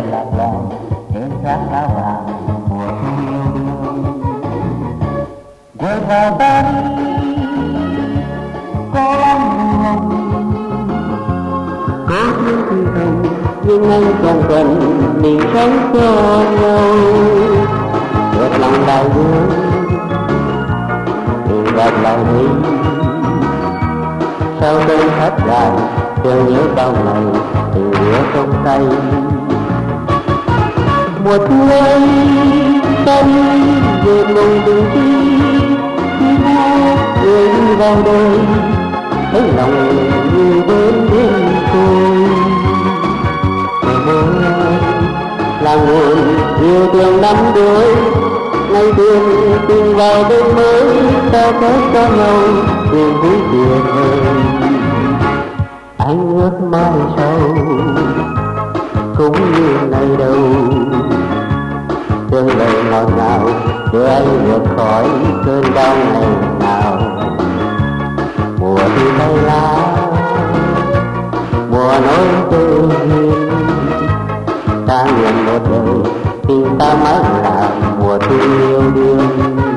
lạc loài trên trán lá vàng mùa thu yêu đương. Rơi vào ta đi có lắm hồng, có những thì không nhưng anh chẳng cần mình sống cho nhau. Được lòng đại dương từ gặp lại đi sau cơn thất dài thương nhớ bao ngày từ đứa trong tay. Một ngày tâm về mong từng khi người đi vào đời thấy lòng như đến đêm tôi. Là nguồn yêu thương năm đuối ngày đêm tìm vào đêm mới ta có cho nhau tìm thấy tuyệt vời. Anh ước mai sau cũng như ngày đầu thương lời ngọt ngào đưa anh vượt khỏi cơn đau ngày nào. Mùa thì bay lá mùa nỗi tư hiền ta nguyện một đời tình ta mãi là mùa thu yêu đương.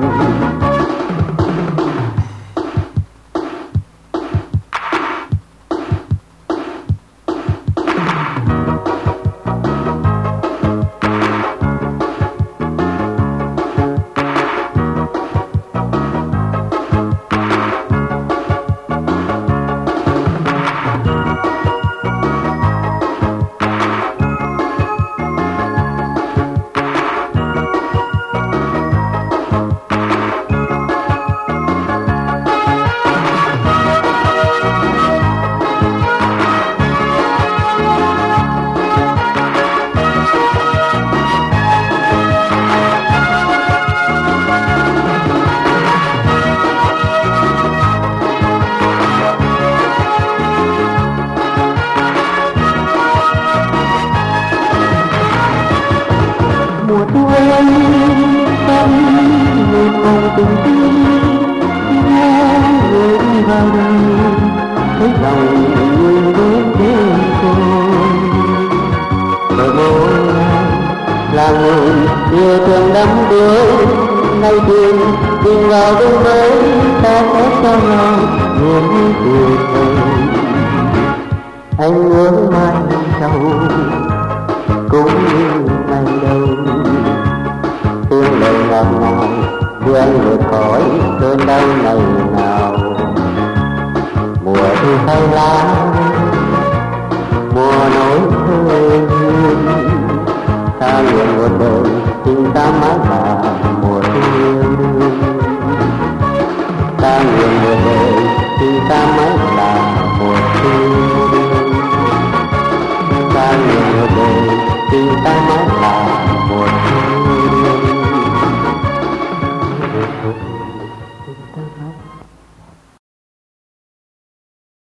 Mùa tuổi tâm một mong tình tin người đi vào đời thấy lòng như đến đêm tôi. Bờ môi là nguồn yêu thương đắm đuối ngày tìm tìm vào đêm mới ta có cho nhau niềm tuyệt vời. Anh ước mai sau cũng như ngày đầu thương lời ngọt ngào đưa anh vượt khỏi cơn đau ngày nào. Mùa thu thay lá mùa nỗi thương ta nguyện một đời tình ta mãi là mùa thu yêu đương. Ta nguyện một đời tình ta mãi là mùa thu yêu đương. Ta nguyện một đời tình ta mãi